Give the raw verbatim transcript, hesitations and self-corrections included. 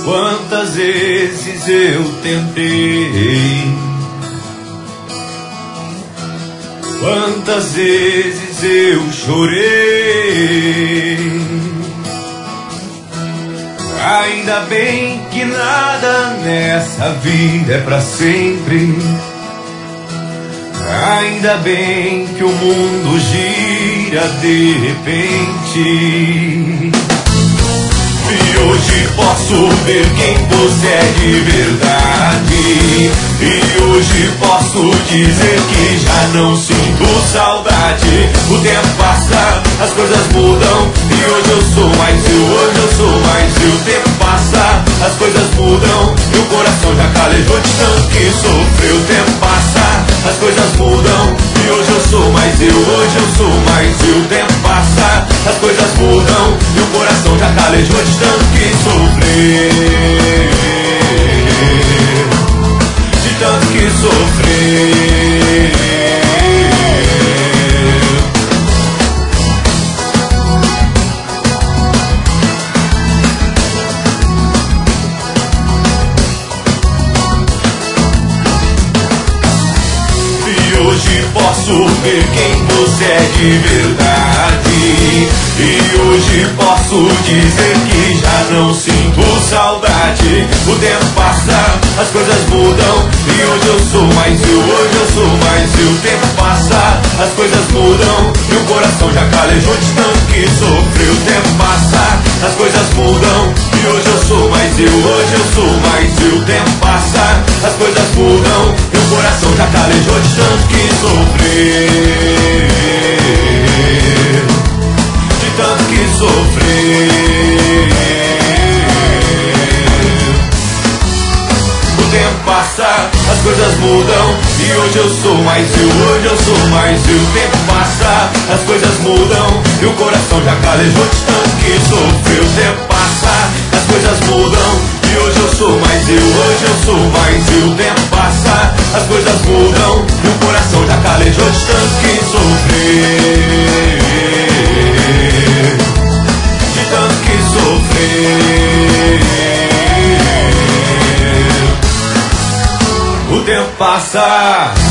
Quantas vezes eu tentei, quantas vezes eu chorei. Ainda bem que nada nessa vida é pra sempre. Ainda bem que o mundo gira de repente. E hoje posso ver quem você é de verdade. E hoje posso dizer que já não sinto saudade. O tempo passa, as coisas mudam. E hoje eu sou mais eu, hoje eu sou mais eu. O tempo passa, as coisas mudam. E o coração já calejou de tanto que sofreu. O tempo passa, as coisas mudam. E hoje eu sou mais eu, hoje eu sou mais eu. O tempo passa, as coisas mudam. E o coração já calejou de tanto que sofrer, de tanto que sofrer. E hoje posso ver quem você é de verdade. E hoje posso dizer que já não sinto saudade. O tempo passa, as coisas mudam. E hoje eu sou mais eu, hoje eu sou mais eu. O tempo passa, as coisas mudam. E o coração já calejou de tanto que sofreu. O tempo passa, as coisas mudam. E hoje eu sou mais eu, hoje eu sou mais eu. O tempo passa, as coisas mudam. E o coração já calejou de tanto que sofreu, tanto que sofrer. O tempo passa, as coisas mudam. E hoje eu sou mais eu, hoje eu sou mais eu. O tempo passa, as coisas mudam. E o coração já calejou de tanto que sofreu. O tempo passa, as coisas mudam. E hoje eu sou mais eu, hoje eu sou mais eu. O tempo passa, as coisas mudam. E o coração já calejou de tanto que sofreu, tanto que sofrer. O tempo passa,